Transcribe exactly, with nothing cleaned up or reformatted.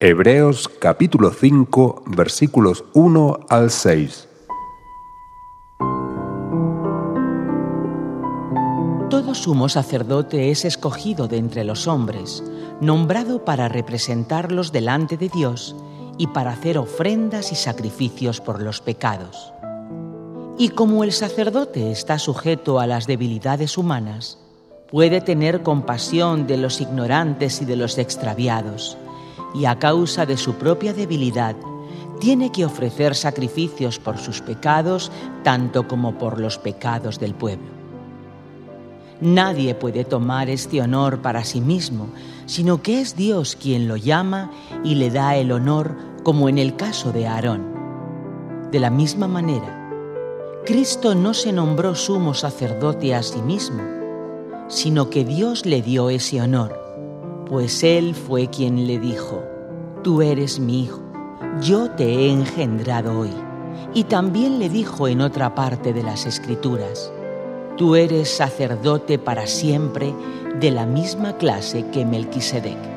Hebreos capítulo cinco, versículos uno al seis. Todo sumo sacerdote es escogido de entre los hombres, nombrado para representarlos delante de Dios y para hacer ofrendas y sacrificios por los pecados. Y como el sacerdote está sujeto a las debilidades humanas, puede tener compasión de los ignorantes y de los extraviados, y a causa de su propia debilidad, tiene que ofrecer sacrificios por sus pecados, tanto como por los pecados del pueblo. Nadie puede tomar este honor para sí mismo, sino que es Dios quien lo llama y le da el honor, como en el caso de Aarón. De la misma manera, Cristo no se nombró sumo sacerdote a sí mismo, sino que Dios le dio ese honor, pues Él fue quien le dijo: «Tú eres mi Hijo, yo te he engendrado hoy». Y también le dijo en otra parte de las Escrituras: «Tú eres sacerdote para siempre, de la misma clase que Melquisedec».